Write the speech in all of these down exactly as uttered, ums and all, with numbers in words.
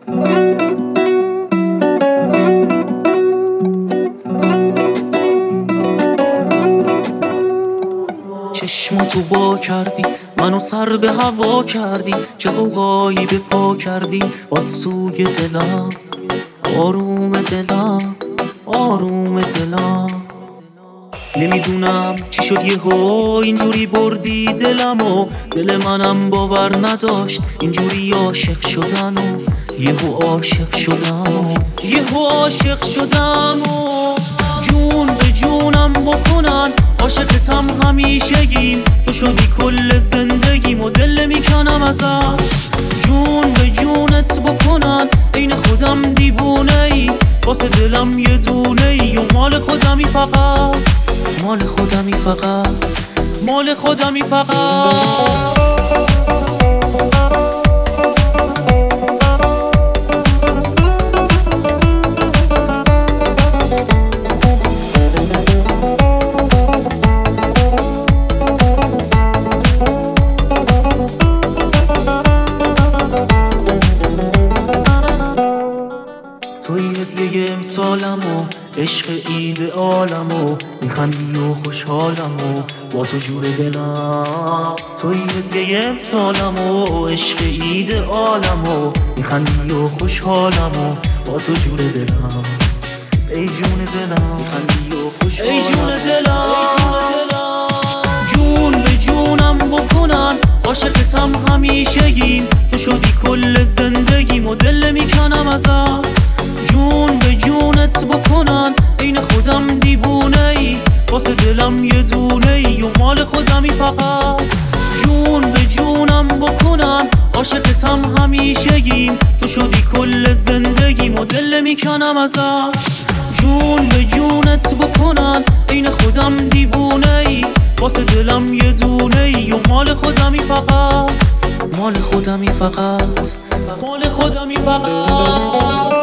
چشماتو با کردی، منو سر به هوا کردی، چه غوغایی به پا کردی باز سوی دلم، آروم دلم، آروم دلم. نمیدونم چی شد یهو اینجوری بردی دلم و دل منم باور نداشت اینجوری عاشق شدن و یهو عاشق شدم و یهو عاشق شدم و جون به جونم بکنن عاشقتم همیشگیم، تو شدی کل زندگیم و دل میکنم ازت. جون به جونت بکنن عین خودم دیوونه ای، واسه دلم یه دونه ای و مال خودمی فقط، مال خودمی فقط، مال خودمی فقط. توی هدیه امسالم و عشق عید عالم و میخندی و خوشحالم و با تو جور دلم. توی هدیه امسالم و عشق عید عالم و میخندی و خوشحالم و با تو جور دلم. ای جون دلم میخندی و خوشحالم، ای جون دلم، جون به جونم بکنن عاشقتم همیشگیم، تو شدی کل زندگیم و دل میکنم ازت. جون به جونت بکنن عین خودم دیوونه ای، واسه دلم یه دونه ای و مال خودمی فقط. جون به جونم بکنن عاشقتم همیشگیم، تو شدی کل زندگیم و دل میکنم ازت. جون به جونت بکنن عین خودم دیوونه ای، واسه دلم یه دونه ای و مال خودمی فقط، مال خودمی فقط، مال خودمی فقط.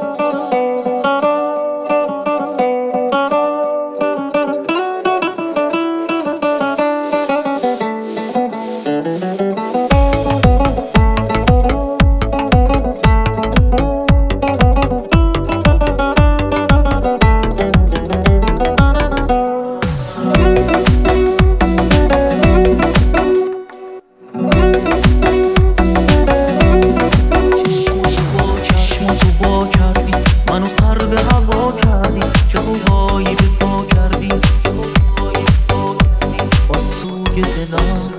منو سر به هوا کردی، چه غوغایی به پا کردی، چه غوغایی به پا کردی باز سوی دلم.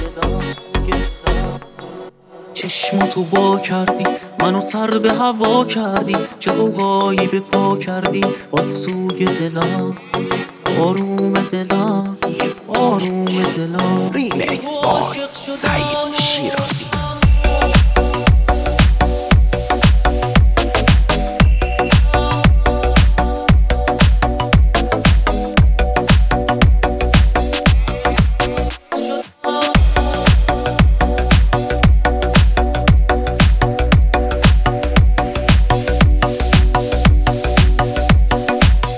چشماتو با کردی، منو سر به هوا کردی، چه غوغایی به پا کردی باز سوی دلم، آروم دلم، آروم دلم. ریمیکس بای سعید شیرازی.